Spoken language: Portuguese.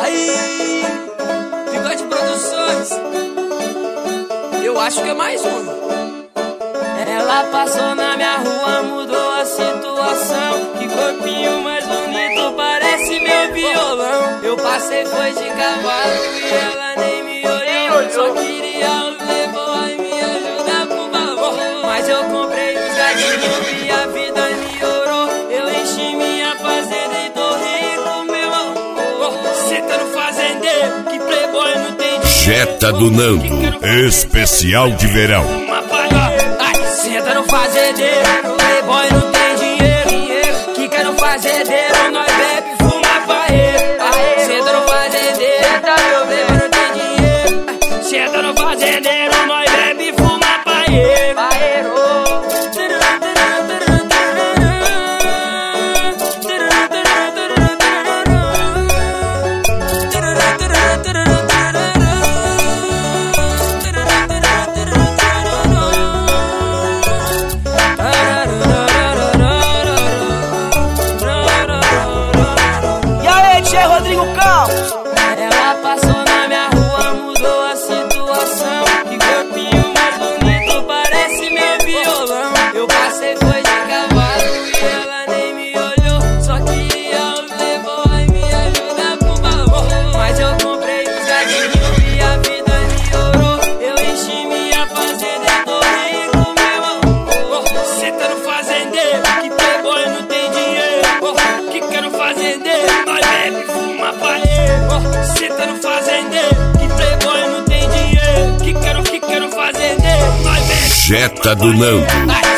Aí, Bigode Produções, eu acho que é mais uma. Ela passou na minha rua, mudou a situação. Que corpinho mais bonito, parece meu violão. Eu passei, foi de cavalo e ela nem me olhou. Só queria o playboy me ajudar por favor. Mas eu comprei os gatinhos e a vida melhorou. Eu enchi minha fazenda e tô rico, meu amor. Cê tá no fazendeiro, que playboy não tem dinheiro. Jetta do Nando, especial de verão. Senta no fazendeiro, playboy não tem dinheiro. Que quer no fazendeiro, nós bebe, fuma paeiro. Senta no fazendeiro, tá meu bebê não tem dinheiro. Senta no fazendeiro, nós bebe, fuma paeiro. Ela passou na minha rua, mudou a situação. Que corpinho mais bonito, parece meu violão. Eu passei, foi de cavalo e ela nem me olhou. Só queria o playboy me ajudar por favor. Mas eu comprei os gatinhos e a vida melhorou. Eu enchi minha fazenda e tô rico, meu amor. Cê tá no fazendeiro, que playboy não tem dinheiro. Que quer no fazendeiro, nós bebe, fuma paeiro. Cê tá no fazendeiro, que playboy não tem dinheiro. Que quero fazendeiro, nós bebe. Jetta do Nando.